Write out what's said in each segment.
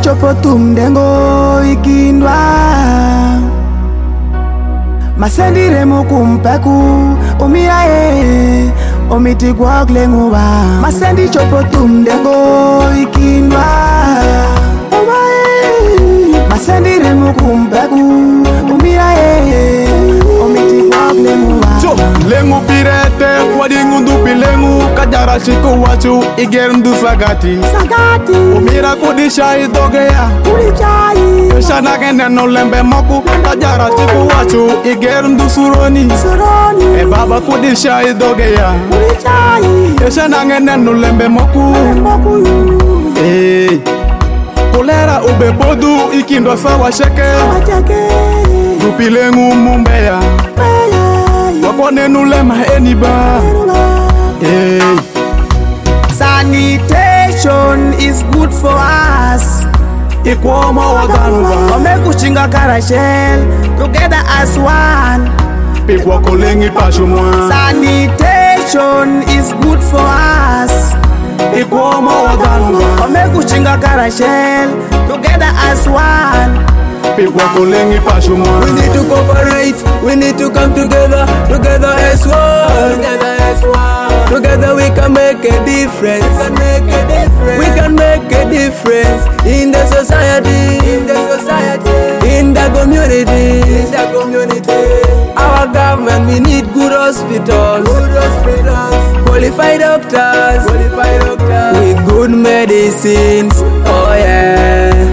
chopo tumdengo ikindwa masendire mukumpeku umiae omiti gwaglenguba masendi chopo tumdengo ikindwa masendire mukumpeku umiae omiti gwaglenguba lengu pirete wadingu ndupi lengu kajara shiku wachu igerndu sagati umira kudisha idogea shana kene no lembe moku kajara shiku wachu igerndu suroni e baba kudisha idogea shana kene no lembe moku kolera ube bodu ikindwa sawa sheke ndupi lengu mumbeya wakone nulema eniba. Sanitation is good for us. Ikwoma waganuba Omekuchinga karashel together as one. Pikwa kolengi pashumwa. Sanitation is good for us. Ikwoma waganuba Omekuchinga karashel together as one. Pikwa kolengi pashumwa. We need to cooperate, we need to come together, together as one. Together we can make a difference. We can make a difference in the society, in the community. Our government, we need good hospitals, qualified doctors, with good medicines. Oh yeah.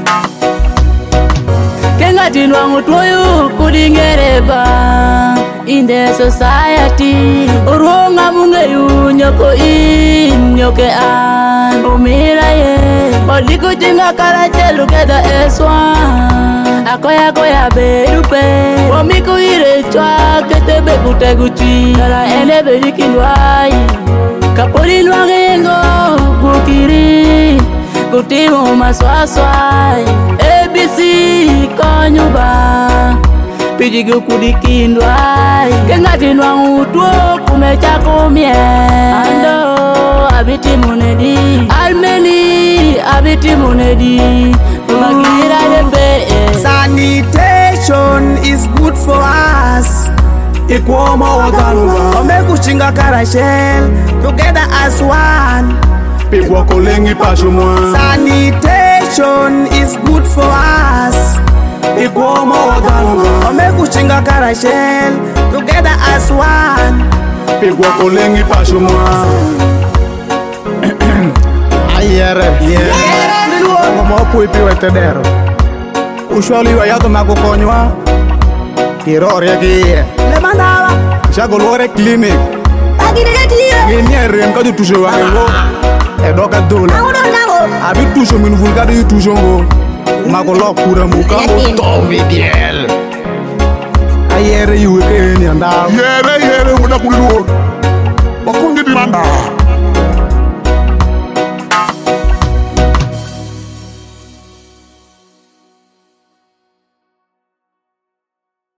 Kengatinwa ngutuyu kudingereba in the society. Urunga mungeyu nyoko in nyoke an umira ye Odiku jinga karache together as one. Akoya berupe Wamiku ire chwa ketebe kuteguchi Nala ene bedikindwai Kapoli nwangengo kukiri Kutimu maswaswai ABC konyuba Pijigu kudikindwai Kengatinwa ngutuo kumecha kumye Ando abiti munedi Almeni abiti munedi Magira debe Sanitation is good for us. Ikwoma waganuba Omekuchinga karashel together as one. Pikwa kolengi pashumwa. Sanitation is good for us. Ikwoma waganuba Omekuchinga karashel together as one. Pikwa kolengi pashumwa. Ayere Ngomo puipi wetedero Ushwali wa yato makukonywa Kirore kiye Lemandawa Shagolore clinic Gini renka du tushe wango Edoka dole Abi tushe minufulka du tushe ngo Magolo kura muka Tovi diel Ayere yuwe kene andawa Yere unakuliruo